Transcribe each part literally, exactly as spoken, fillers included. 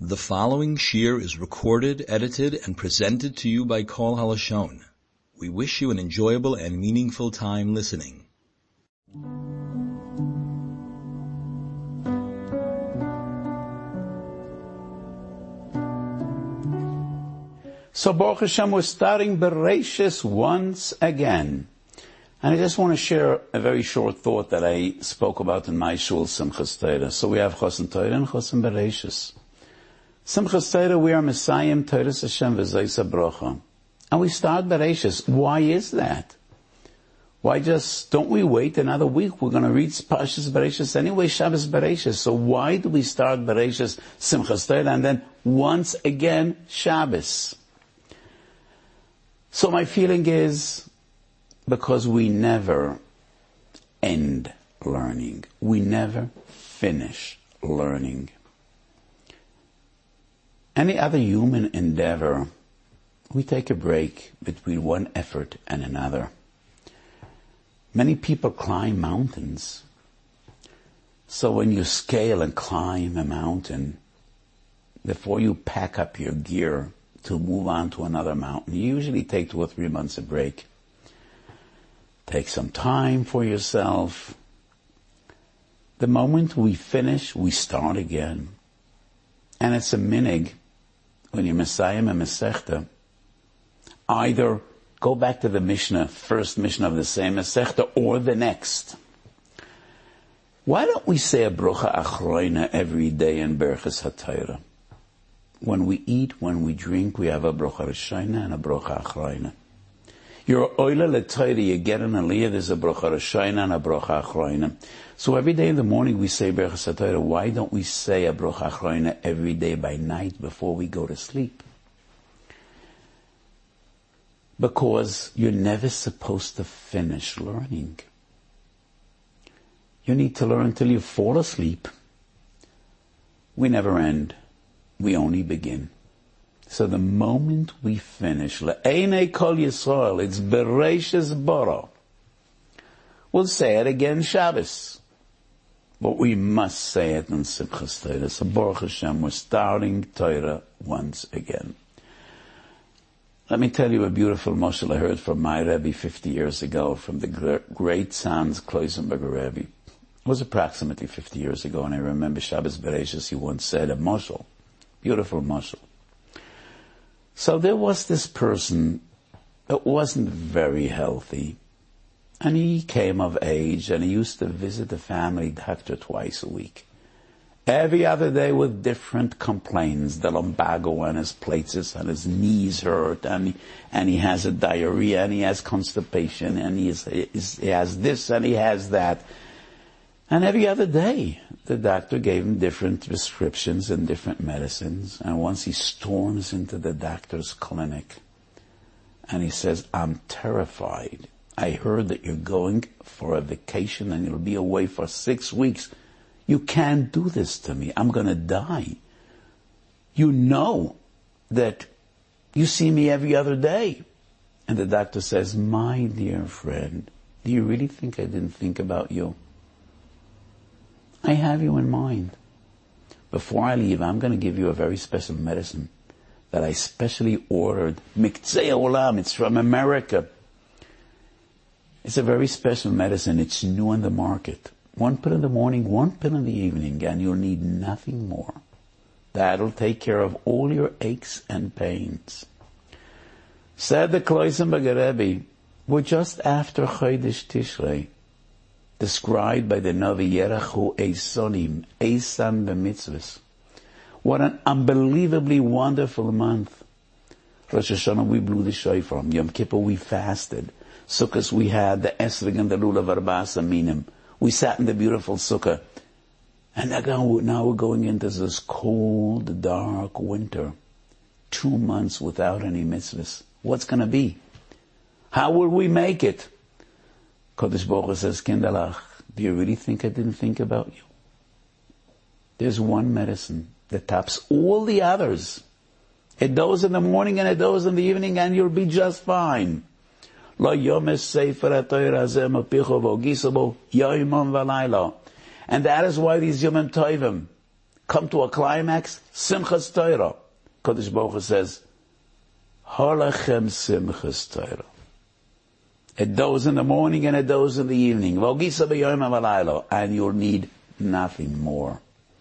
The following shir is recorded, edited, and presented to you by Kol HaLashon. We wish you an enjoyable and meaningful time listening. So Baruch Hashem, we're starting Bereshis once again. And I just want to share a very short thought that I spoke about in my shul, Simchas Torah. So we have Chosin Torah and Chosin Bereshis. Simchas Torah, we are Messiah, Torah Hashem, V'Zaysa Bracha. And we start Bereshis. Why is that? Why just, don't we wait another week? We're going to read Parshas Bereshis anyway, Shabbos Bereshis. So why do we start Bereshis, Simchas Torah, and then once again, Shabbos? So my feeling is, because we never end learning. We never finish learning. Any other human endeavor, we take a break between one effort and another. Many people climb mountains. So when you scale and climb a mountain, before you pack up your gear to move on to another mountain, you usually take two or three months a break. Take some time for yourself. The moment we finish, we start again. And it's a minig, when you're Messiah and Masechta, either go back to the Mishnah, first Mishnah of the same Masechta, or the next. Why don't we say a Brocha Achroina every day in Berchas HaTorah? When we eat, when we drink, we have a Brocha Rishayna and a Brocha Achroina. You're Oila L'Torah, you get an Aliyah, there's a Brocha Rishayna and a Brocha Achroina. So every day in the morning we say Berchas HaTorah. Why don't we say a Brocha Achroina every day by night before we go to sleep? Because you're never supposed to finish learning. You need to learn until you fall asleep. We never end. We only begin. So the moment we finish, Le'enei Kol Yisrael, it's Bereshis Bara. We'll say it again Shabbos. But we must say it in Simchas Torah. So Baruch Hashem, we're starting Torah once again. Let me tell you a beautiful mashal I heard from my Rebbe fifty years ago, from the great Sanz Kloisenberger Rebbe. It was approximately fifty years ago, and I remember Shabbos Bereshis, he once said a mashal. Beautiful mashal. So there was this person that wasn't very healthy, and he came of age, and he used to visit the family doctor twice a week. Every other day with different complaints. The lumbago and his plates and his knees hurt, and he, and he has a diarrhea, and he has constipation, and he, is, he has this and he has that. And every other day, the doctor gave him different prescriptions and different medicines. And once he storms into the doctor's clinic, and he says, I'm terrified. I heard that you're going for a vacation and you'll be away for six weeks. You can't do this to me. I'm going to die. You know that you see me every other day. And the doctor says, my dear friend, do you really think I didn't think about you? I have you in mind. Before I leave, I'm going to give you a very special medicine that I specially ordered. Miktzei Olam, it's from America. It's a very special medicine. It's new on the market. One pill in the morning, one pill in the evening, and you'll need nothing more. That'll take care of all your aches and pains. Said the Kloisenberger Rebbe, we're just after Chodesh Tishrei, described by the Navi Yerachu Eisonim, Eisan b'mitzvahs. What an unbelievably wonderful month. Rosh Hashanah we blew the shofar. Yom Kippur we fasted. Sukkot we had the esrog and the lulav arba'asa minim. We sat in the beautiful sukkah. And now we're going into this cold, dark winter. Two months without any mitzvahs. What's going to be? How will we make it? Kodesh Baruch Hu says, Kindalach, do you really think I didn't think about you? There's one medicine that tops all the others. It does in the morning and it does in the evening, and you'll be just fine. Lo yomes sefer ha'Torah hazeh mapicho v'ogiso bo yoimon v'layla. And that is why these Yomim Tovim come to a climax, Simchas Torah. Kodesh Baruch Hu says, Halachem Simchas Torah. A dose in the morning and a dose in the evening. And you'll need nothing more.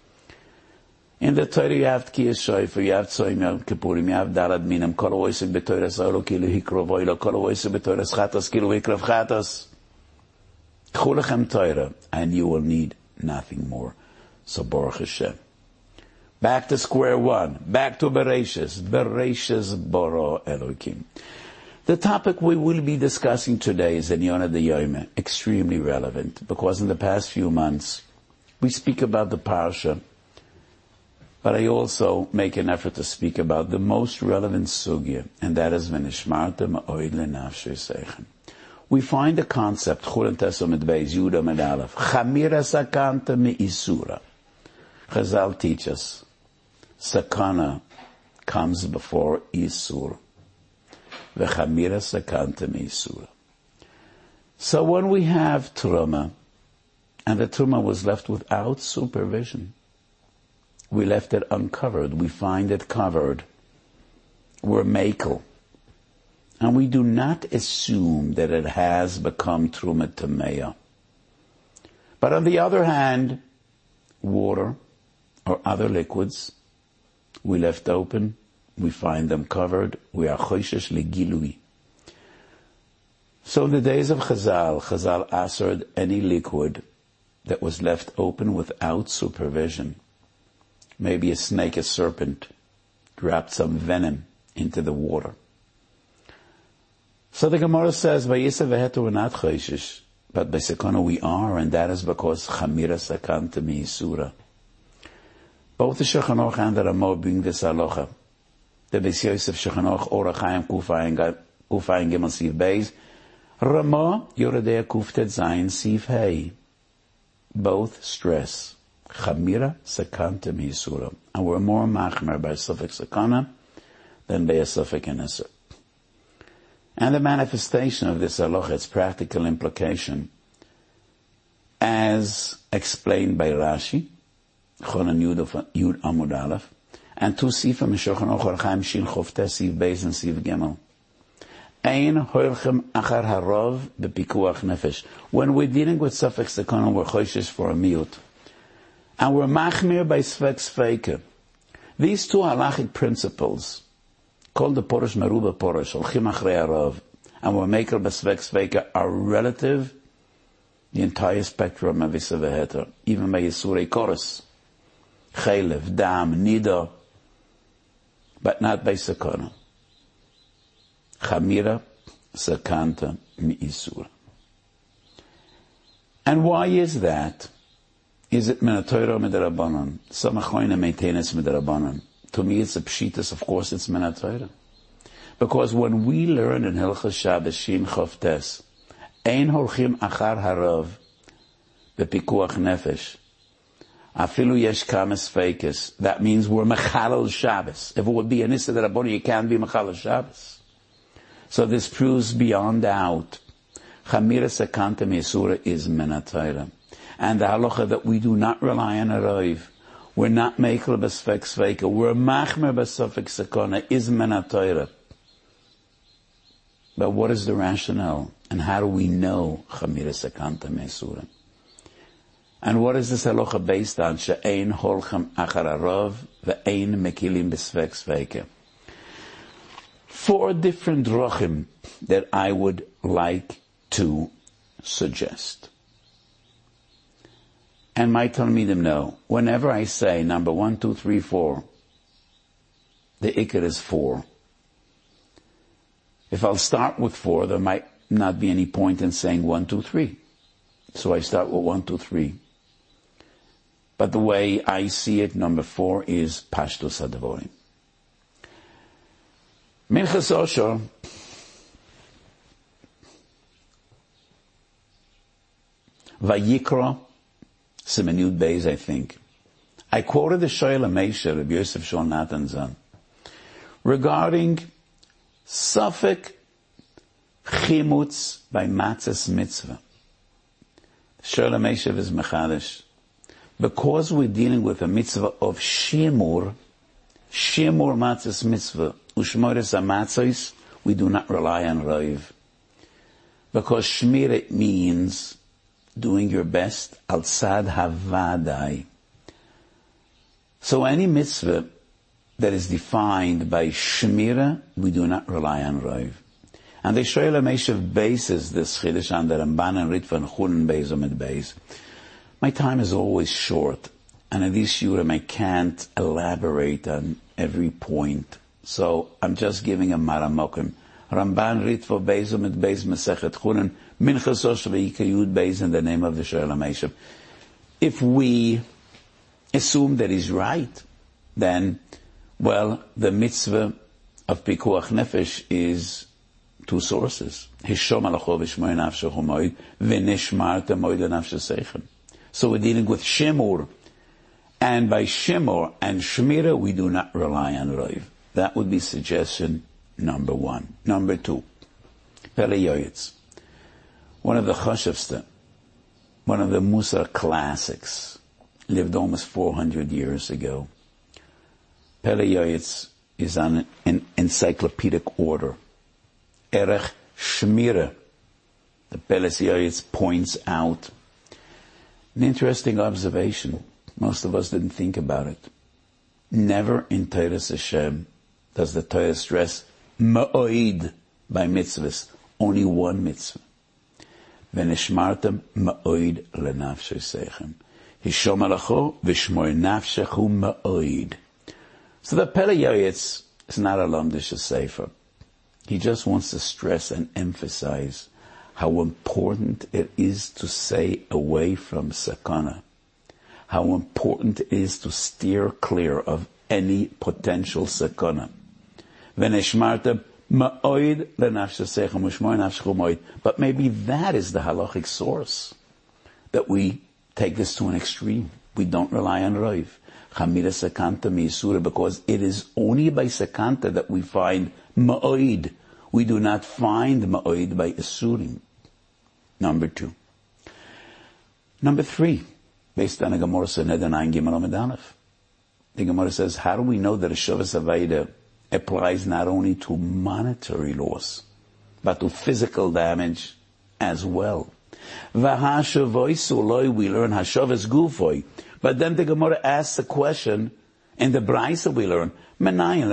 In the Torah you have Tkiyas Shofar, you have Tzom Yom Kippurim, you have Dalad Minim, Kol Oisik B'Torah Sa'olo Kilu Hikro Voilo, Kol Oisik B'Torah Chatos Kilu Hikrav Chatos. Chulachem Torah, and you will need nothing more. So Baruch Hashem. Back to square one. Back to Bereshis. Bereshis Bara Elokim. The topic we will be discussing today is Enyona D'Yoyme, extremely relevant, because in the past few months, we speak about the Parsha, but I also make an effort to speak about the most relevant sugya, and that is V'nishmarta Ma'od L'nafshe Seichem. We find the concept, Chulin Tesom et Beis, Yudah med Aleph, Chamira Sakanta Me'isura. Chazal teach us, Sakana comes before Isur. V'chamira Sakanta Me'isura. So when we have Truma, and the Truma was left without supervision, we left it uncovered, we find it covered, we're makel. And we do not assume that it has become Truma Tameya. But on the other hand, water or other liquids, we left open, we find them covered, we are choishesh legilui. So in the days of Chazal, Chazal assered any liquid that was left open without supervision. Maybe a snake, a serpent, dropped some venom into the water. So the Gemara says, Vayisa vehetu we're not choishesh, but by Sekana we are, and that is because Chamira Sakanta Me'isura. Both the Shulchan Aruch and the Ramah bring this halacha. The Beis Yosef Shulchan Aruch Orach Chaim Kufayin Gimel Siv Beis. Ramah Yoredei Kuftet Zayin Siv Hey. Both stress Chamira Sakanta Me'isura, and we're more machmer by Suffolk Sakana than by a Suffolk Inesser. And the manifestation of this halacha, its practical implication, as explained by Rashi, Chonan Yud Amud Aleph, and two Sifim Shulchan Aruch Orach Chaim Shin Choftes Siv Beis and Siv Gimel. Ein hoilchem achar harov bepikuach nefesh. When we're dealing with Suffolk Sakana, we're choishes for a miut. And we're machmir by Svek Sveike. These two halachic principles, called the Porosh Meruba Porosh, Olchim Achrei Harav, and we're maker Besvek Sveika, are relative the entire spectrum of Visa Veheter, even by Yisurei Koros, Chaylev, Dam, Nida, but not by Sakana. Chamira, Sakanta, Mi'isura. And why is that? Is it Menatoira Medarabanan? Some Achoina Meitenes Medarabanan. To me, it's a pshitas. Of course, it's Menatoira. Because when we learn in Hilchos Shabbos Shin Choftes, Ein holchim achar harav bepikuach nefesh, afilu yesh kames feikes. That means we're mechalel Shabbos. If it would be an issa that Rabboni, you can't be mechalel Shabbos. So this proves beyond doubt, Chamira Sakanta Me'isura is Menatoira. And the halacha that we do not rely on a roiv, we're not mekel b'sfek sveika, we're machmer b'sofek sakona, is Menatoira. But what is the rationale? And how do we know Chamira Sakanta Me'isura? And what is this halacha based on? She'ein holchem achar harav ve'ein mekilim b'sfek sveika. Four different drachim that I would like to suggest. And my Talmidim know, whenever I say number one, two, three, four, the ikar is four. If I'll start with four, there might not be any point in saying one, two, three. So I start with one, two, three. But the way I see it, number four is Pashtus HaDavorim. Minchas Osher, Vayikra, Siman Yud Beis, I think. I quoted the Shoel HaMeisha, Rabbi Yosef Shol Natan Zan, regarding Suffolk Chimutz by Matzes Mitzvah. Shoel HaMeisha is Mechadish. because we're dealing with a mitzvah of shemur, shemur matzos mitzvah, ushmoris amatzos, we do not rely on roiv. Because shmira means doing your best, al tzad havadai. So any mitzvah that is defined by shmira, we do not rely on roiv. And the Shoel HaMeshav bases this Chiddush on the Ramban and Ritva and Chulin Beis Amid Beis. My time is always short, and in these shurim I can't elaborate on every point. So I'm just giving a maramokim. Ramban Ritva Beis Amid Beis Masechet Chulin Minchas Osh V'Yika Yud Beis in the name of the Shoel HaMeshav. If we assume that he's right, then, well, the mitzvah of Pikuach Nefesh is two sources. Hishom alacho v'shmoy nafshach u'moid v'nishmarta moid nafshach. So we're dealing with shemur, and by shemur and shmira we do not rely on roiv. That would be suggestion number one. Number two, Pele Yoetz, one of the Chashavsta, one of the Musar classics, lived almost four hundred years ago. Pele Yoetz is on an encyclopedic order. Erech Shmira, the Peles Yoetz points out an interesting observation. Most of us didn't think about it. Never in Torah Hashem does the Torah stress ma'oid by mitzvahs. Only one mitzvah. V'nishmartem ma'oid lenafshosechem. Hishom alacho v'shmor nafshechu ma'oid. So the Pele Yoetz is not a lamdish sefer. He just wants to stress and emphasize how important it is to stay away from sakana, how important it is to steer clear of any potential sakana. But maybe that is the halachic source, that we take this to an extreme. We don't rely on roiv. Chamira sakanta miyisura, because it is only by sakanta that we find ma'oid. We do not find ma'oid by isurim. Number two. Number three, based on a Gemara Sanhedrin nine Gimel Amud Aleph. The Gemara says, how do we know that a Shavas Avaida applies not only to monetary loss, but to physical damage as well? V'hashavoi we learn Hashavas Gufoi. But then the Gemara asks a question, in the Braisa we learn, so what is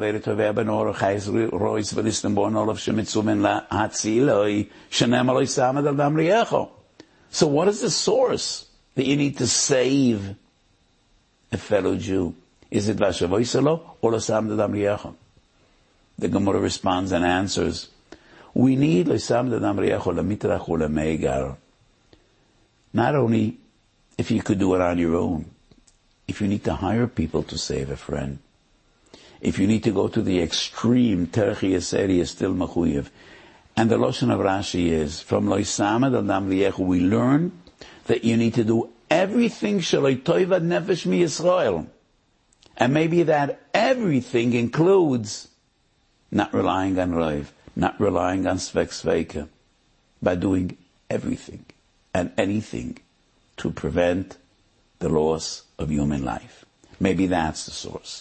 the source that you need to save a fellow Jew? Is it Vashavoisalo or Losam Dadam Riecho? The Gemara responds and answers, we need Losam Dadam Riecho Lamitrach Ulamegar. Not only if you could do it on your own, if you need to hire people to save a friend, if you need to go to the extreme, Terchi Yeseri is still Mechuyev. And the Lashon of Rashi is, from Loisamad Adam Liyechu, we learn that you need to do everything Shaloi Toivad Nefesh Mi Yisrael. And maybe that everything includes not relying on Roiv, not relying on Svek Sveika, by doing everything and anything to prevent the loss of human life. Maybe that's the source.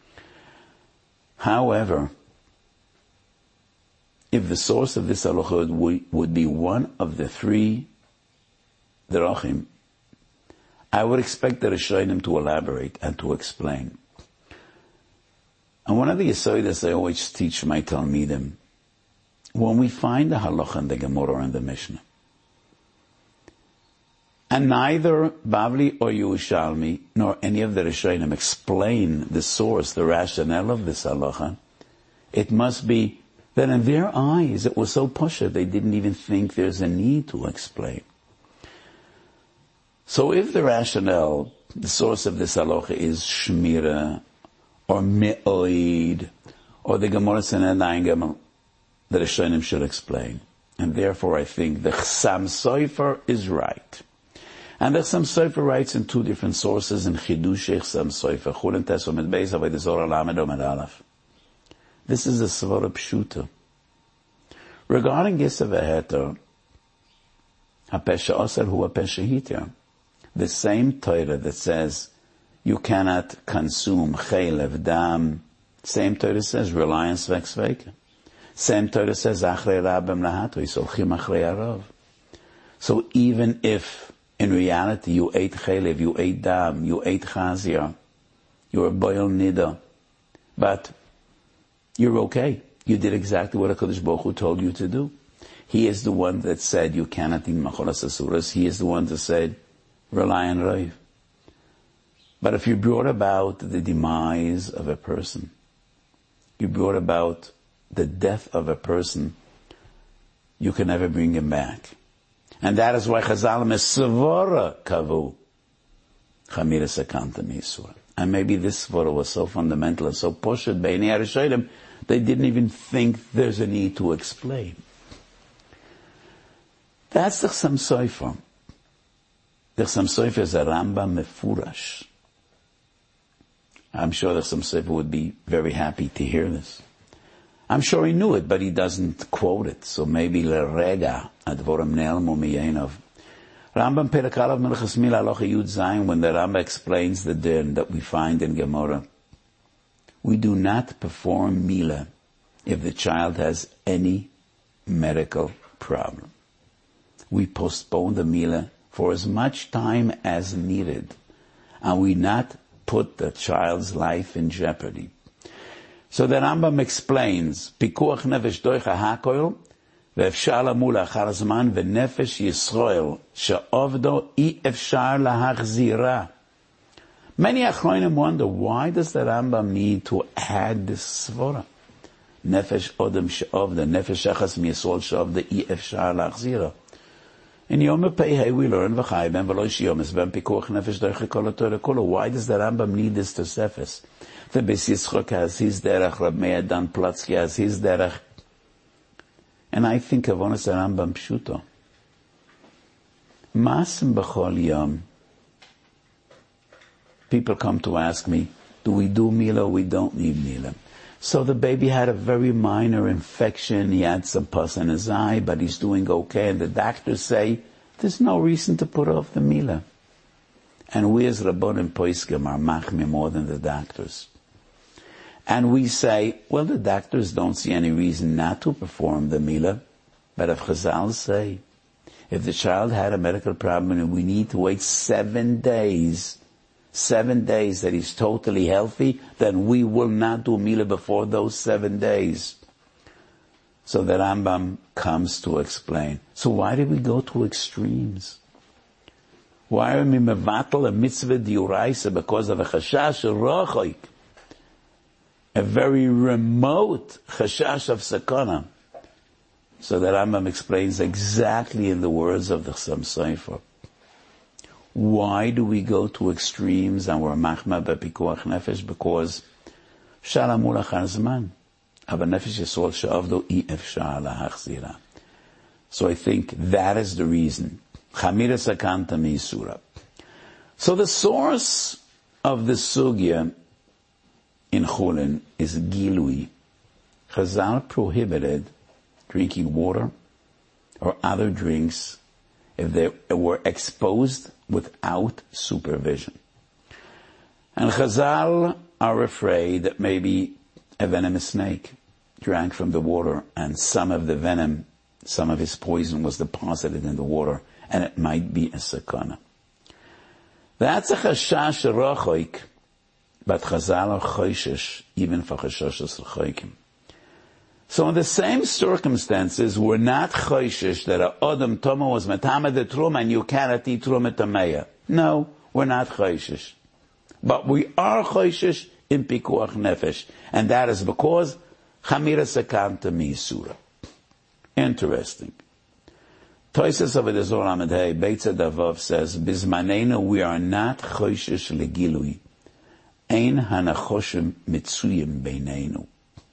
However, if the source of this halacha would, would be one of the three derachim, I would expect the Rishonim to elaborate and to explain. And one of the Yesoidas I always teach my Talmidim, when we find the halacha in the Gemara and the Mishnah, and neither Bavli or Yerushalmi nor any of the Rishonim explain the source, the rationale of this halacha, it must be that in their eyes it was so pusha they didn't even think there's a need to explain. So if the rationale, the source of this halacha is Shmira or Me'oid or the Gemara Sanhedrin Gimel, the Rishonim should explain. And therefore I think the Chassam Sofer is right. And the Chassam Sofer writes in two different sources in Chidush Chassam Sofer, Chulin Tes Omed Beis Avodah Zorah Lamed Omed Aleph. This is a Svara Pshuta. Regarding Gisav Heter, HaPesha Osel Hu HaPesha Hitir. The same Torah that says you cannot consume chelev, dam, same Torah says reliance v'exveka. Same Torah says achrei rabim lahato, yisolchim achrei arav. So even if in reality you ate chelev, you ate dam, you ate chazir, you're a boil nida, but you're okay. You did exactly what HaKadosh Baruch Hu told you to do. He is the one that said you cannot eat macholas asuras. He is the one that said rely on Raiv. But if you brought about the demise of a person, you brought about the death of a person, you can never bring him back. And that is why Chazal mesavora kavu chamira sakanta misur. And maybe this svara was so fundamental and so poshet b'nei Rishonim, they didn't even think there's a need to explain. That's the Chassam Sofer. The Chassam Sofer is a Rambam mefurash. I'm sure the Chassam Sofer would be very happy to hear this. I'm sure he knew it, but he doesn't quote it. So maybe l'rega advorim ne'elmu miyenov. Rambam Perek Aleph Menachos Mila Halacha Yud Zayin, when the Rambam explains the din that we find in Gemara, we do not perform Mila if the child has any medical problem. We postpone the Mila for as much time as needed, and we not put the child's life in jeopardy. So the Rambam explains, Pikuach nefesh doicha hakoil, ve'efshar lamula achar zman, ve'nefesh Yisrael, she'ovdo i efshar lahachzira. Many Achronim wonder, why does the Rambam need to add this svara? Nefesh odem she'ovda, nefesh achas miyisol she'ovda i efshar lahachzira. In Yom Pei we learn v'chai ben v'lo shiyomis ben pikuach nefesh doicha kol ha'torah kolo. Why does the Rambam need this Tosefes? The Beis Yitzchok has his derech, Rab Meir Dan Platzki has his derech. And I think of honest Rambam Pshuto. Masim b'chol yom. People come to ask me, do we do Mila or we don't need Mila? So the baby had a very minor infection, he had some pus in his eye, but he's doing okay, and the doctors say, there's no reason to put off the Mila. And we as Rabbonim Poiskim are machmir more than the doctors. And we say, well, the doctors don't see any reason not to perform the Mila. But if Chazal say, if the child had a medical problem and we need to wait seven days, seven days that he's totally healthy, then we will not do Mila before those seven days. So the Rambam comes to explain. So why did we go to extremes? Why are we mevatel a mitzvah diuraisa because of a chashash rochoik? A very remote chashash of sakana. So the Rambam explains exactly in the words of the Chassam Sofer. Why do we go to extremes and we're machma bepikuach nefesh? Because shalamul achar zman. Aber nefesh yisol she'avdo i efshar lahachzira. So I think that is the reason. Chamira sakanta mi'isura. So the source of the sugya in Chulin is Gilui. Chazal prohibited drinking water or other drinks if they were exposed without supervision. And Chazal are afraid that maybe a venomous snake drank from the water and some of the venom, some of his poison was deposited in the water and it might be a sakana. That's a chashash rochoik. But Chazal are choishish, even for chashashas l'choikim. So in the same circumstances, we're not choishish that a Adam Toma was metama the Trum and you cannot eat Trum etameya. No, we're not choishish. But we are choishish in Pikuach Nefesh. And that is because Chamira Sakanta Mi'isura. Interesting. Toises of the Zohar Amid Hey, Beitza Davov says, Bizmanenu we are not choishish legilui. Ein hanachoshim mitzuyim beinenu.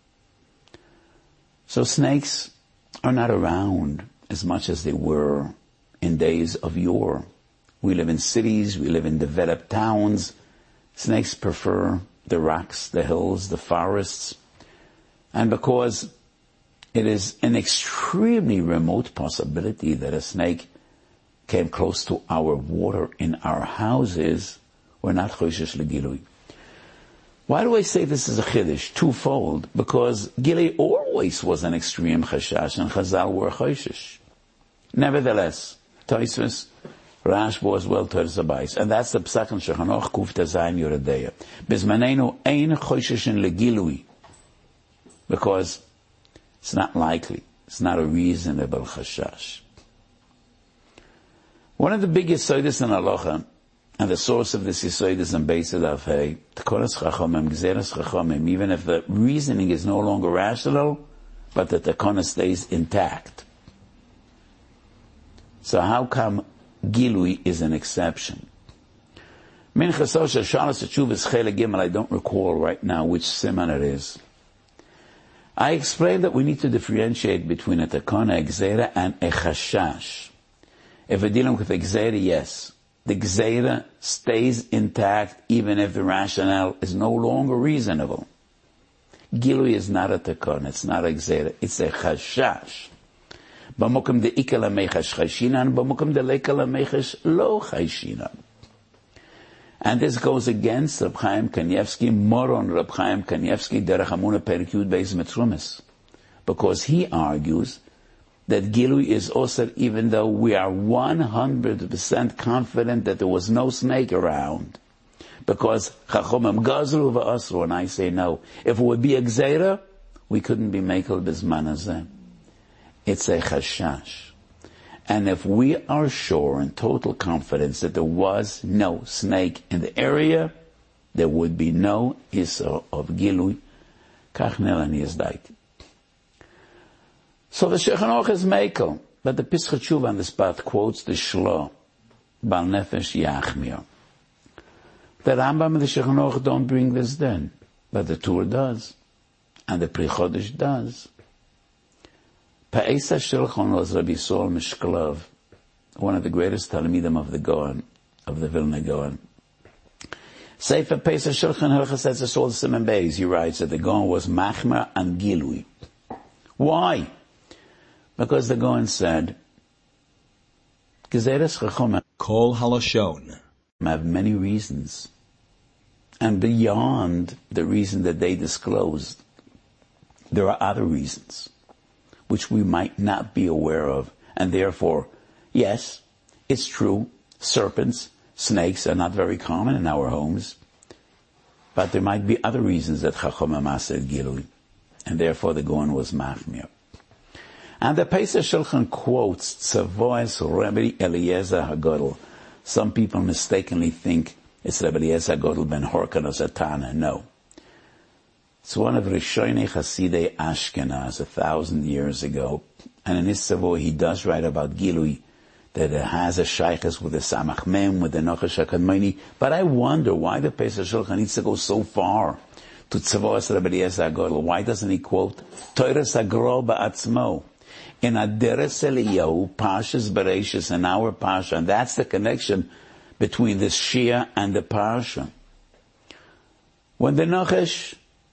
So snakes are not around as much as they were in days of yore. We live in cities, we live in developed towns. Snakes prefer the rocks, the hills, the forests. And because it is an extremely remote possibility that a snake came close to our water in our houses, we're not choshesh legilui. Why do I say this is a chiddush? Twofold. Because Gilui always was an extreme chashash, and Chazal were choshesh. Nevertheless, Tosfos, Rashba as well, Toras Habayis. And that's the Psach in Shulchan Aruch, Kuf Tzayin Yoredeya. Bizmanenu ein chosheshin legilui. Because it's not likely. It's not a reasonable chashash. One of the biggest yisodos in halacha, and the source of this yisodos is in Beis Daf Hey, Tkoras Chachamim, Gzeras Chachamim, even if the reasoning is no longer rational, but the takana stays intact. So how come Gilui is an exception? Minchas Osher Shalos Teshuvos Chelik Gimel, I don't recall right now which siman it is. I explained that we need to differentiate between a takana, a gzeira, and a chashash. If we're dealing with a gzeira, yes. The gzeira stays intact even if the rationale is no longer reasonable. Gilui is not a takana, it's not a gzeira, it's a chashash. B'mokum de ikal ha-mechash chayshinan, b'mokum de lekal ha-mechash lo chayshinan. And this goes against Reb Chaim Kanievsky, Moron Reb Chaim Kanievsky, Derech Hamuna Perek Yud Beis Metzumis. Because he argues that Gilui is osir even though we are one hundred percent confident that there was no snake around. Because Chachomim Gazru v'asru, and I say no. If it would be a gzeira, we couldn't be mekel bizman hazeh. It's a chashash. And if we are sure in total confidence that there was no snake in the area, there would be no issur of Gilui. Kach nelani is daiti. So the Shulchan Aruch is mekel, but the Pesach Tshuva on the spot quotes the Shlo, Bal Nefesh Yachmir. The Rambam and the Shulchan Aruch don't bring this then, but the Tur does, and the Pri Chodesh does. Pa'esa Shulchan was Rabbi Saul Mishklov, one of the greatest Talmidim of the Gaon, of the Vilna Gaon. Sefer Pesach Shulchan Hilchos says all the Siman Beis. He writes that the Gaon was Machmer and Gilui. Why? Because the Gaon said, Gezeres Chachomim Kol Halashon have many reasons, and beyond the reason that they disclosed, there are other reasons which we might not be aware of, and therefore, yes, it's true, serpents, snakes are not very common in our homes, but there might be other reasons that Chachomim said Gilui, and therefore the Gaon was Machmir. And the Pesach Shulchan quotes Tzavois Rebbe Eliezer HaGodel. Some people mistakenly think it's Rebbe Eliezer HaGodel ben Horkanos Atana. No. It's one of Rishoinei Chasidei Ashkenaz a thousand years ago. And in his Tzavois he does write about Gilui, that it has a shaykhs with the Samach Mem, with the Nochash HaKadmoni. But I wonder why the Pesach Shulchan needs to go so far to Tzavois Rebbe Eliezer HaGodel. Why doesn't he quote Toras HaGro Ba'atzmo? In Aderes Eliyahu, Parshas Bereshis, and our Parsha, and that's the connection between the Shia and the Parsha. When the Nochash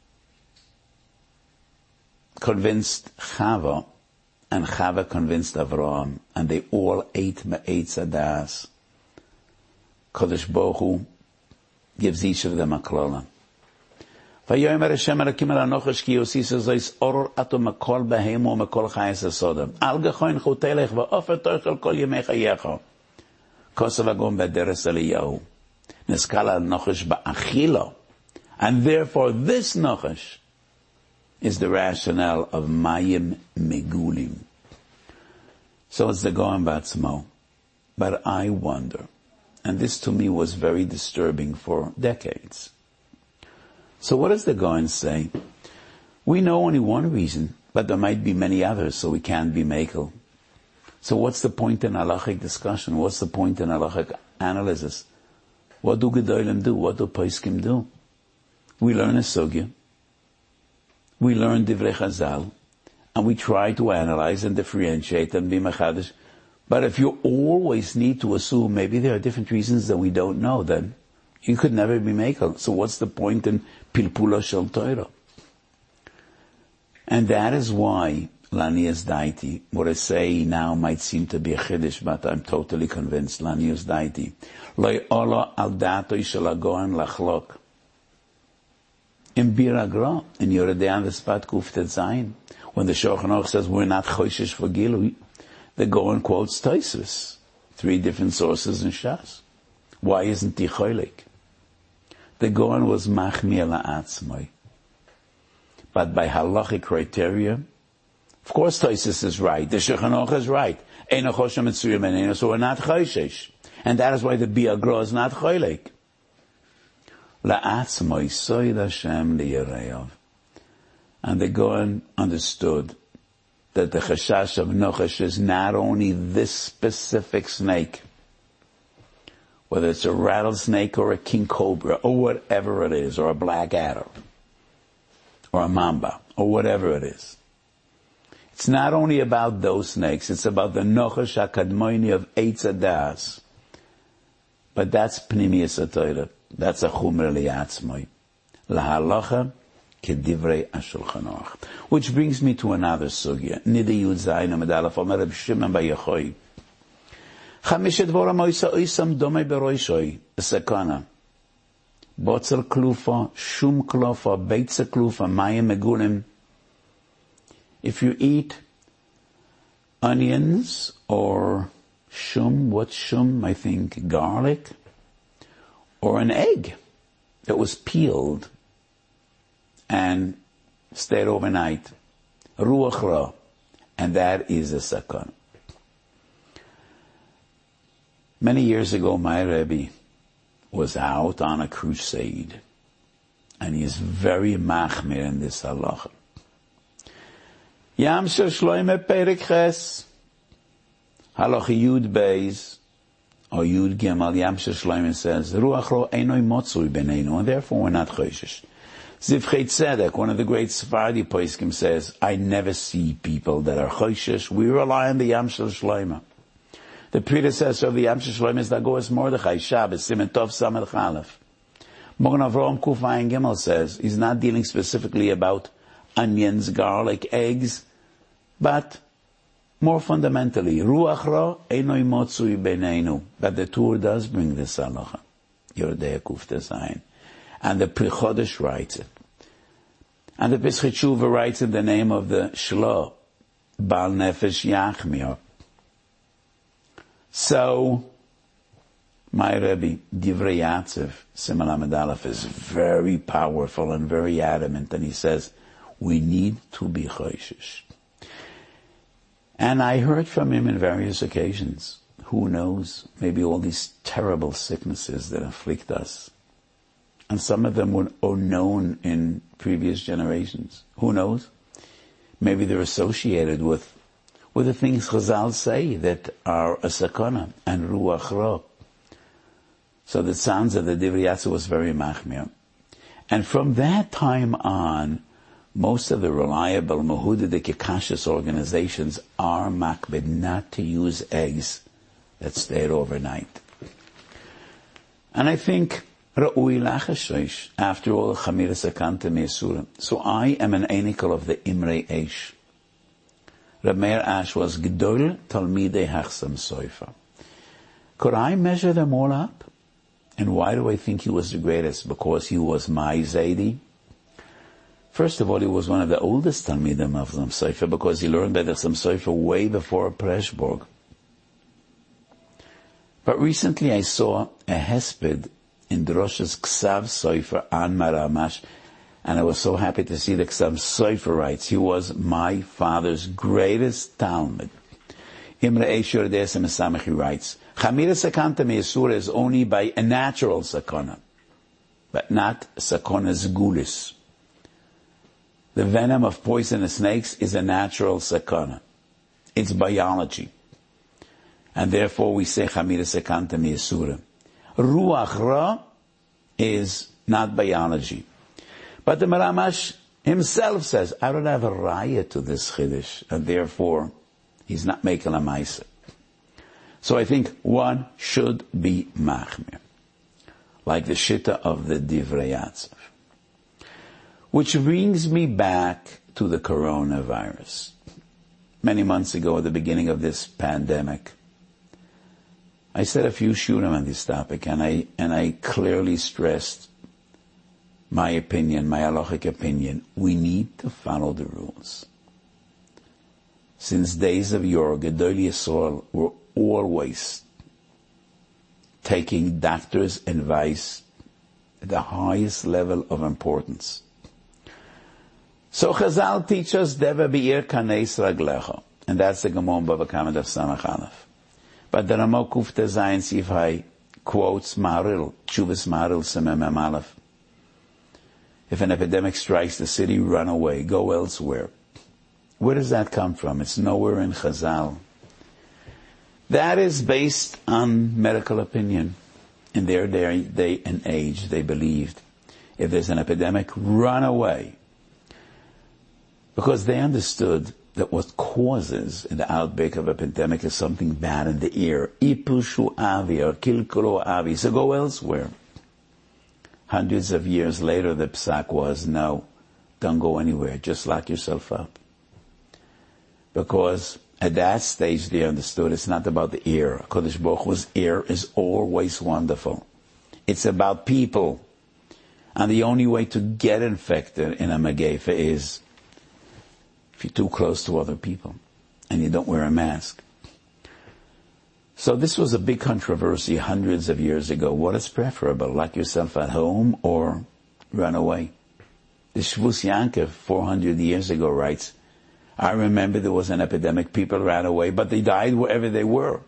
convinced Chava, and Chava convinced Avraham, and they all ate Me'etz Adas, Kodesh Baruch Hu gives each of them a klola. Vayomer Hashem Elokim el Hanochash ki yosisa zois oror ato makol behemo makol chayes asodam. Al gechoin chutelech va'ofer toichel kol yemei chayecha. Kosav agom b'deres Eliyahu. Neskala Hanochash ba'achilo. And therefore this Nochash is the rationale of Mayim Megulim. So it's the Gaon Batzmo. But I wonder, and this to me was very disturbing for decades. So what does the Gaon say? We know only one reason, but there might be many others, so we can't be mekel. So what's the point in halachic discussion? What's the point in halachic analysis? What do Gedolim do? What do Poskim do? We learn a sugya. We learn Divrei Chazal. And we try to analyze and differentiate and be machadish. But if you always need to assume maybe there are different reasons that we don't know, then you could never be mekel. So what's the point in Pilpula Shel Torah? And that is why Lanius Daiti. What I say now might seem to be a chiddush, but I'm totally convinced. Lanius Daiti. Loi ola al datoi shel hagoen lachlok. In Bir Agra, in Yoredei on the spot Kuftet Zayin, when the Shulchan Aruch says we're not choishish for Gilui, the Goen quotes Tosfos, three different sources in Shas. Why isn't he choilik? The Goen was machmir la'atzmai. But by halachic criteria, of course Tosfos is right, the Shulchan Aruch is right. Eino choshem etzuyim eneinu, so we're not choishish. And that is why the Bir Agra is not choilik. La'atzmai soid Hashem li'yereyav. And the Goen understood that the chashash of Nochash is not only this specific snake, whether it's a rattlesnake or a king cobra or whatever it is, or a black adder, or a mamba, or whatever it is. It's not only about those snakes, it's about the Nochash HaKadmoini of Eitz Hadas. But that's Pnimiyas HaTorah. That's a chumra li'atzmai. Lahalacha kedivrei HaShulchan Aruch. Which brings me to another sugya. Nidei Yud Zayin Amud Aleph Omer Reb Shimon bar Yochai. Chamishet dvorim oisa oisam domei beroishoi. Sakana. Botzer klufa, shum klufa, beitze klufa, mayim megulim. If you eat onions or shum, what's shum? I think garlic. Or an egg that was peeled and stayed overnight. Ruach ra. And that is a sakon. Many years ago, my Rebbe was out on a crusade. And he is very machmir in this halacha. Yam shel Shloime Perek Ches. Halacha Yud Beis. Or Yud Gimel, Yam Shel Shloime says, Ruach Ro Einoi Motzui Beneinu, and therefore we're not choishish. Zivchei Tzedek, one of the great Sephardi poskim, says, I never see people that are choishish. We rely on the Yam Shel Shloime. The predecessor of the Yam Shel Shloime is Dagoas Mordechai, Shabbos, Simen Tov Samad Chalef. Mogen Avraham Kuf Ayin Gimel says, he's not dealing specifically about onions, garlic, eggs, but more fundamentally, Ruach Ra Einoi Motzui Beneinu. But the Tur does bring this halacha. Yoredei Kuftet Zayin. And the Pri Chodesh writes it. And the Pesach Tshuva writes in the name of the Shlo, Bal Nefesh Yachmir. So, my Rebbe, Divrei Yatzev, Siman Lamed Aleph, is very powerful and very adamant. And he says, we need to be choishish. And I heard from him in various occasions. Who knows? Maybe all these terrible sicknesses that afflict us. And some of them were unknown in previous generations. Who knows? Maybe they're associated with, with the things Chazal say that are a sakana and ruach ra. So the sounds of the Divrei Yatzev was very machmir. And from that time on, most of the reliable Mehudidik Kashas organizations are makbid not to use eggs that stayed overnight. And I think, Ra'ui lachashosh, after all, Chamira Sakanta Me'esura. So I am an enikel of the Imrei Eish. Reb Meir Ash was Gdol Talmidei Hachsam Soifa. Could I measure them all up? And why do I think he was the greatest? Because he was my Zaidi? First of all, he was one of the oldest Talmidim of Chassam Sofer because he learned by the Chassam Sofer way before Preshborg. But recently I saw a hesped in Drosha's Ksav Sofer on Maramash, and I was so happy to see the Ksav Sofer writes, he was my father's greatest Talmud. Imre Eishur Desem Esamech, he writes, Chamira Sakanta Me'esura is only by a natural sakona, but not sakona's gulis. The venom of poisonous snakes is a natural sakana. It's biology. And therefore we say Chamira Sakanta Me'esura. Ruach Ra is not biology. But the Maramash himself says, I don't have a raya to this chiddush, and therefore he's not making a ma'aseh. So I think one should be machmir, like the shitta of the Divrei Yatzev. Which brings me back to the coronavirus. many months ago at the beginning of this pandemic, I said a few shurim on this topic, and I and I clearly stressed my opinion, my halachic opinion. We need to follow the rules. Since days of yore, Gedolei Yisrael were always taking doctors' advice at the highest level of importance. So Chazal teach us, Deva be'ir kaneis raglecha. And that's the Gemara Bava Kama Daf Samach Aleph. But the Rama Kufta Zayin Sif Hai quotes Maril, Chuvas Maril Semem Aleph. If an epidemic strikes the city, run away, go elsewhere. Where does that come from? It's nowhere in Chazal. That is based on medical opinion. In their day, day and age, they believed if there's an epidemic, run away. Because they understood that what causes the outbreak of a pandemic is something bad in the air. Ipushu avi or kilkulu avi. So go elsewhere. Hundreds of years later, the psak was, no, don't go anywhere. Just lock yourself up. Because at that stage they understood it's not about the air. Kodesh Baruch Hu's air is always wonderful. It's about people. And the only way to get infected in a Megeifa is if you're too close to other people and you don't wear a mask. So this was a big controversy hundreds of years ago. What is preferable? Lock yourself at home or run away? The Shvus Yankov four hundred years ago writes, I remember there was an epidemic, people ran away, but they died wherever they were.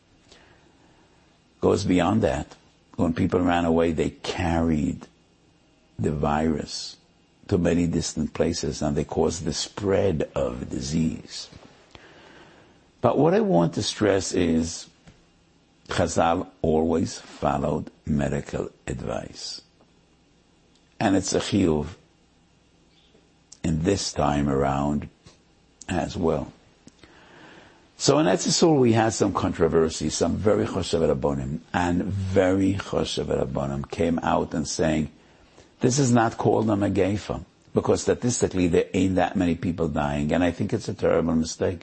Goes beyond that. When people ran away, they carried the virus to many distant places, and they caused the spread of disease. But what I want to stress is Chazal always followed medical advice. And it's a chiyuv in this time around as well. So in Eretz Yisrael we had some controversy, some very choshev rabbanim, and very choshev rabbanim came out and saying, this is not called a megeifa, because statistically there ain't that many people dying, and I think it's a terrible mistake.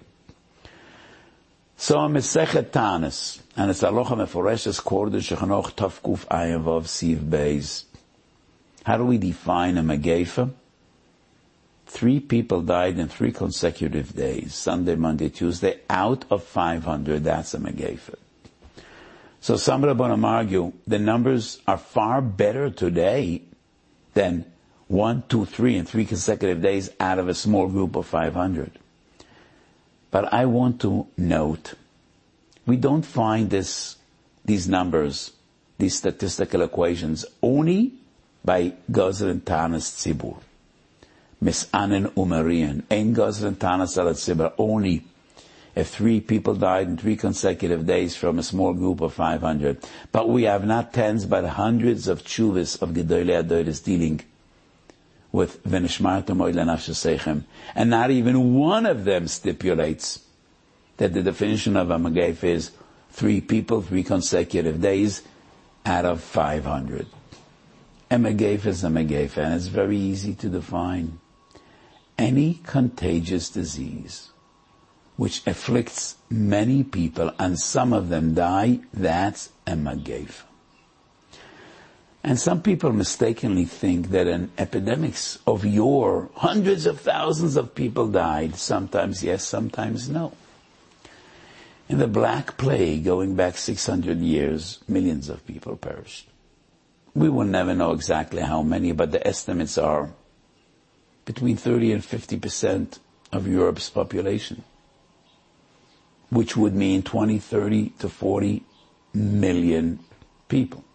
So Mesechet Tanis, and it's Alocha Meforeshes Kordesh Shechanoch Tafkuf Ayin Vav Siv Beis. How do we define a megeifa? Three people died in three consecutive days, Sunday, Monday, Tuesday, out of five hundred, that's a megeifa. So some Rabbanim argue the numbers are far better today than one, two, three in three consecutive days out of a small group of five hundred. But I want to note, we don't find this, these numbers, these statistical equations, only by Gozer and Tanis Tzibur. Misanen Umarian, Ein Gozer and Tanis Alat Tzibur, only if three people died in three consecutive days from a small group of five hundred. But we have not tens but hundreds of tshuvas of Gedolei Adoros dealing with V'nishmartem oil nafshesechem. And not even one of them stipulates that the definition of a megeifa is three people, three consecutive days out of five hundred. A megeifa is a megeifa, and it's very easy to define. Any contagious disease which afflicts many people and some of them die, that's a megeifa. And some people mistakenly think that in epidemics of yore, hundreds of thousands of people died. Sometimes yes, sometimes no. In the Black Plague, going back six hundred years, millions of people perished. We will never know exactly how many, but the estimates are between thirty and fifty percent of Europe's population, which would mean twenty, thirty to forty million people.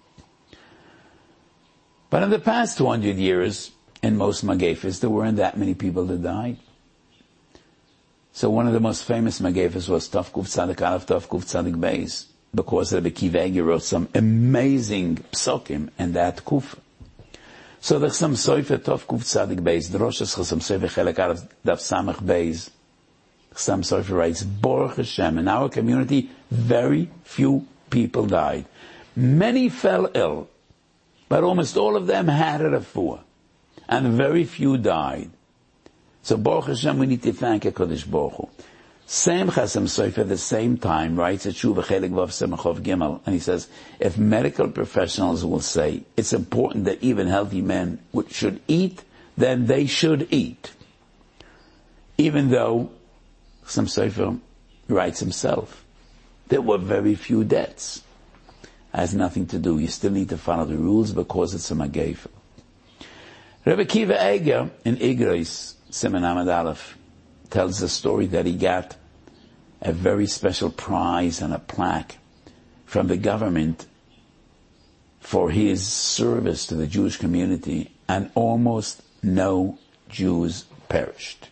But in the past two hundred years, in most Mageifas, there weren't that many people that died. So one of the most famous Mageifas was Tafkuf Tzadik Aleph, Tafkuf Tzadik Beis, because Rabbi Akiva Eiger wrote some amazing psukim in that kufa. So there's some Sofer Tafkuf Tzadik Beis, the Rosh Hashanah, some Sofer Chelek Aleph, Daf Samach Beis. Some Sofer writes, Baruch Hashem, in our community, very few people died. Many fell ill, but almost all of them had a refuah, and very few died. So Baruch Hashem, we need to thank HaKadosh Baruch Hu. Same Chasam Sofer at the same time writes at Shuva Chelik Vav Semachov Gimel, and he says, if medical professionals will say it's important that even healthy men should eat, then they should eat. Even though Chasam Sofer writes himself, there were very few deaths. It has nothing to do. You still need to follow the rules because it's a Magefa. Rebbe Kiva Eger in Igros, Siman Amud Aleph, tells the story that he got a very special prize and a plaque from the government for his service to the Jewish community, and almost no Jews perished.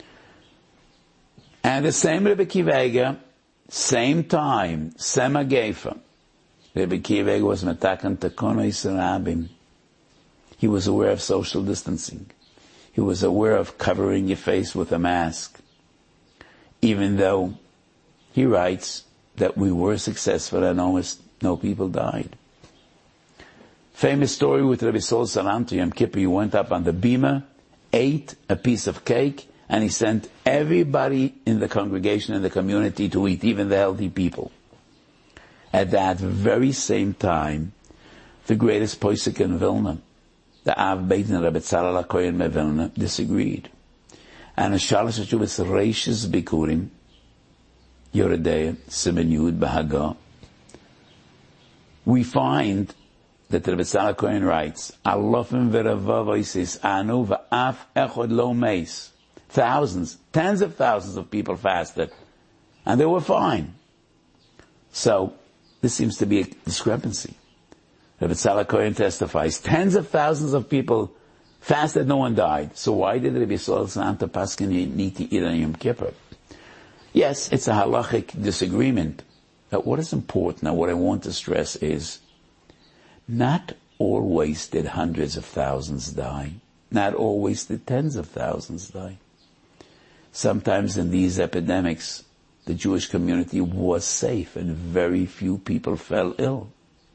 And the same Rebbe Kiva Eger, same time, Sema Gefa, Rebbe Kiva Eger was metakan tekono Yisrael. He was aware of social distancing. He was aware of covering your face with a mask, even though he writes that we were successful and almost no people died. Famous story with Rabbi Sol Salanto Yom Kippur. He went up on the bima, ate a piece of cake, and he sent everybody in the congregation and the community to eat, even the healthy people. At that very same time, the greatest posek in Vilna, the Av Beit Din Rabbi Tzalal HaKohen Mevilna, disagreed. And a Shalosh HaTshuvos Reishis Bikurim, Yoredeya, Siman Yud, Bahagah, we find that Rabbi Tzalal HaKohen writes, Alofim v'ravavoisis anu v'af echod lo meis. Thousands, tens of thousands of people fasted, and they were fine. So, this seems to be a discrepancy. Rabbi Tzalal HaKohen testifies, tens of thousands of people fasted, no one died. So why did Rabbi Sol Salanto Paskin need to eat on Yom Kippur? Yes, it's a halachic disagreement. But what is important, and what I want to stress is, not always did hundreds of thousands die. Not always did tens of thousands die. Sometimes in these epidemics, the Jewish community was safe and very few people fell ill.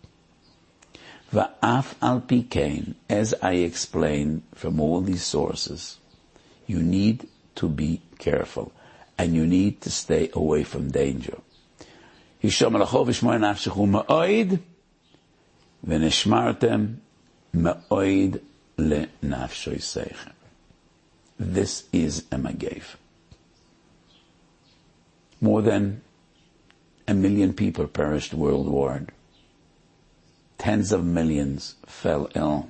Va'af al pikein, as I explained from all these sources, you need to be careful and you need to stay away from danger. Hisham alachov v'shmoy nafshechu ma'oid v'neshmartem ma'oid le'nafshoy seichem. This is a mageif. More than a million people perished worldwide. Tens of millions fell ill.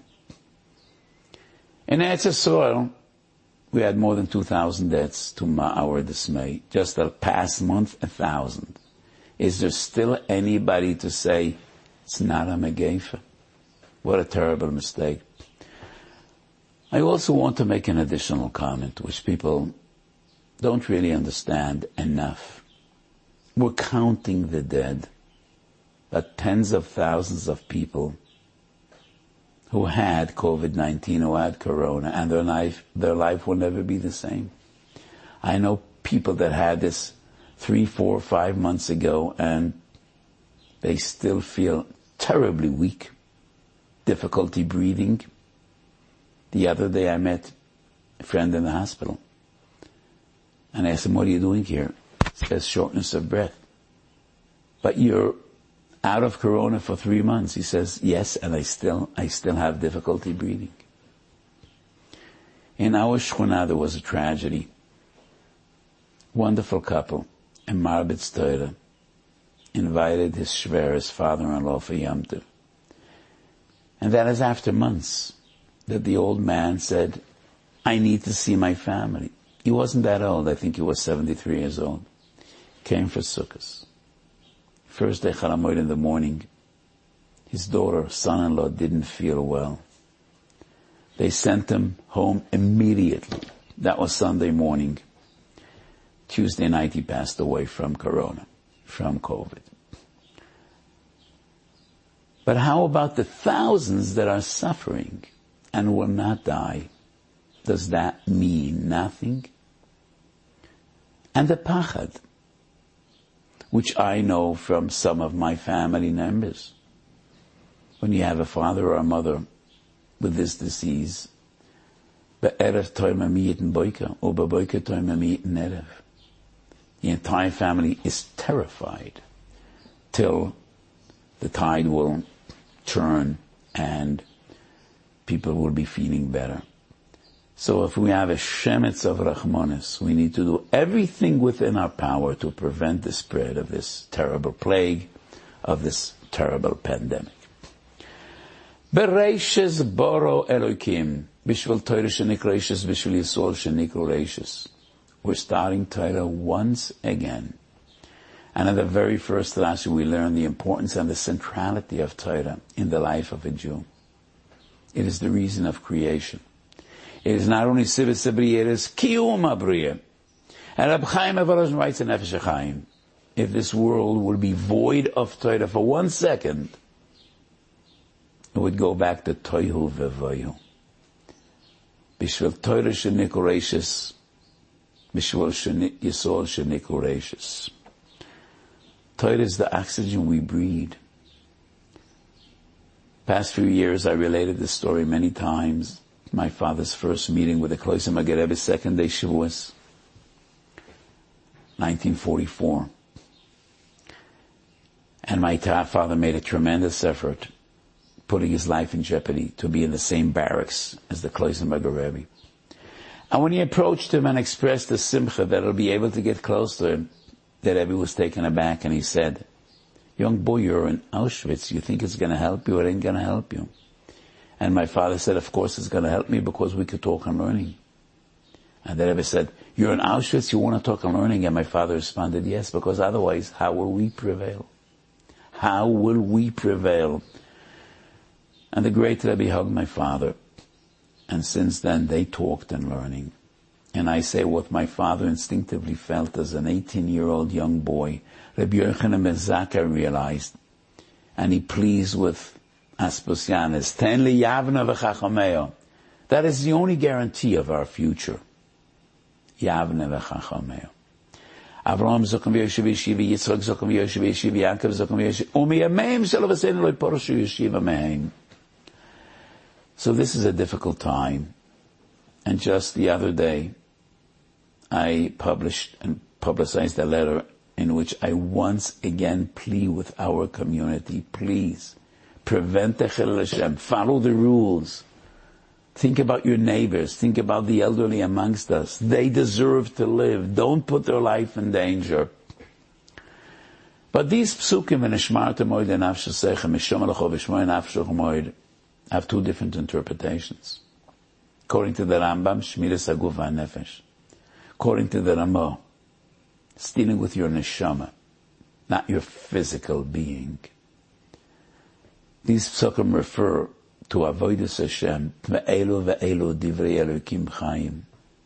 In Eretz Yisrael, we had more than two thousand deaths, to our dismay. Just the past month, a thousand. Is there still anybody to say it's not a Megeifa? What a terrible mistake. I also want to make an additional comment, which people don't really understand enough. We're counting the dead, but tens of thousands of people who had covid nineteen, who had corona, and their life, their life will never be the same. I know people that had this three, four, five months ago, and they still feel terribly weak, difficulty breathing. The other day I met a friend in the hospital, and I asked him, what are you doing here? He says, shortness of breath. But you're out of corona for three months. He says, yes, and I still, I still have difficulty breathing. In our shchuna there was a tragedy. Wonderful couple, a Marbitz Torah, invited his shver, his father-in-law, for Yom Tov. And that is after months that the old man said, I need to see my family. He wasn't that old. I think he was seventy-three years old. Came for Sukkot. First day Chalamoid in the morning, his daughter, son-in-law, didn't feel well. They sent him home immediately. That was Sunday morning. Tuesday night he passed away from corona, from COVID. But how about the thousands that are suffering and will not die? Does that mean nothing? And the pachad, which I know from some of my family members. When you have a father or a mother with this disease, be'erev toima mi'iten boika, or be'boika toima mi'iten erev. The entire family is terrified till the tide will turn and people will be feeling better. So if we have a shemetz of Rachmanis, we need to do everything within our power to prevent the spread of this terrible plague, of this terrible pandemic. Bereishes boro Elokim, bishvil Torah shenikreishes, bishvil Yisol shenikreishes. We're starting Torah once again. And in the very first Rashi we learn the importance and the centrality of Torah in the life of a Jew. It is the reason of creation. It is not only Sivit Sabri, it is Kiyum Abriya. And Reb Chaim Evarozhin writes in Nefesh HaChaim, if this world would be void of Torah for one second, it would go back to Toihu Vevoyu. Bishvil Torah Shenikuracious, Bishvil Yisol Shenikuracious. Torah is the oxygen we breathe. Past few years I related this story many times. My father's first meeting with the Kloiser Maggid Rebbe's second day Shavuos, nineteen forty-four. And my father made a tremendous effort, putting his life in jeopardy to be in the same barracks as the Kloiser Maggid Rebbe. And when he approached him and expressed the simcha that he'll be able to get close to him, the Rebbe was taken aback and he said, young boy, you're in Auschwitz. You think it's going to help you? It ain't going to help you. And my father said, of course it's going to help me because we could talk on learning. And the Rebbe said, you're in Auschwitz, you want to talk on learning? And my father responded, yes, because otherwise, how will we prevail? How will we prevail? And the great Rebbe hugged my father. And since then, they talked on learning. And I say what my father instinctively felt as an eighteen-year-old young boy, Rabbi Yochanan ben Zakkai realized, and he pleased with Asposianis, Ten li Yavna v'chachameo. That is the only guarantee of our future. Yavna v'chachameo. Avraham zokum v'yoshev yeshiva, Yitzchak zokum v'yoshev yeshiva, Yaakov zokum v'yoshev, u'miyameim shelo v'seinu lo yiporshu yeshiva mehem. So this is a difficult time. And just the other day, I published and publicized a letter in which I once again plead with our community, please, prevent the Chilul Hashem, follow the rules. Think about your neighbors, think about the elderly amongst us. They deserve to live. Don't put their life in danger. But these psukim in Ishmarta Moed and Nafshasechem, Mishom Alecho V'Shmoy Nafshach Moed, have two different interpretations. According to the Rambam, Shmiras Haguf HaNefesh. According to the Ramah, it's dealing with your neshama, not your physical being. These psukim refer to Avodas Hashem, Ve'elu ve'elu divrei Elokim Chaim.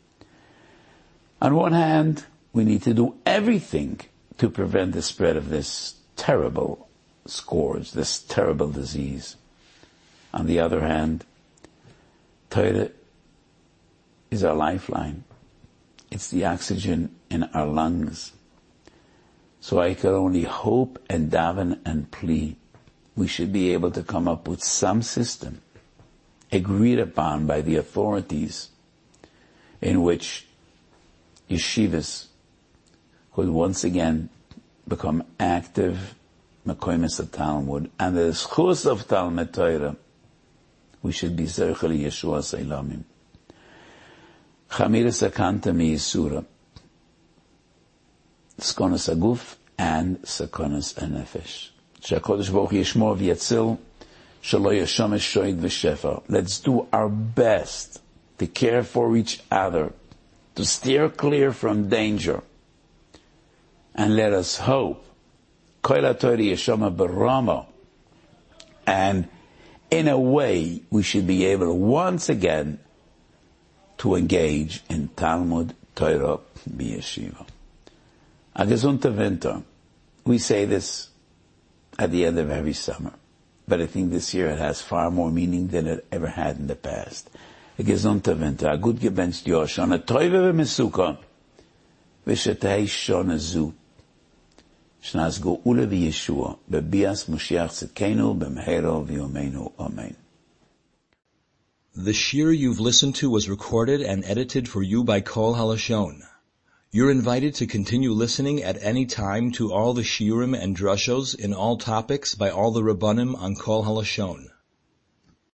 On one hand, we need to do everything to prevent the spread of this terrible scourge, this terrible disease. On the other hand, Torah is our lifeline. It's the oxygen in our lungs. So I can only hope and daven and plead. We should be able to come up with some system agreed upon by the authorities in which yeshivas could once again become active mekoymes of Talmud, and the schus of Talmud Torah, we should be zerchel Yeshua Seilamim. Chamiras Akanta mi Yisura, Skonas Aguf and Sakonas Anefesh. Shekodesh Baruch Yishmor v'Yatzil, Shelo Yashamesh Shoid v'Shefa. Let's do our best to care for each other, to steer clear from danger, and let us hope. Kol HaTorah Yeshama B'Rama, and in a way we should be able once again to engage in Talmud Torah b'Yeshiva. A gesunter Winter. We say this at the end of every summer, but I think this year it has far more meaning than it ever had in the past. A gesunter Winter, a gut gebencht Jahr, schon a Teuve v'Mesuka, v'shetei shona zu, shnas go'ula v'Yeshua, bebias Moshiach Tzidkenu, b'mehero v'yomeinu, amen. The shir you've listened to was recorded and edited for you by Kol HaLashon. You're invited to continue listening at any time to all the shiurim and drushos in all topics by all the Rabbanim on Kol HaLashon.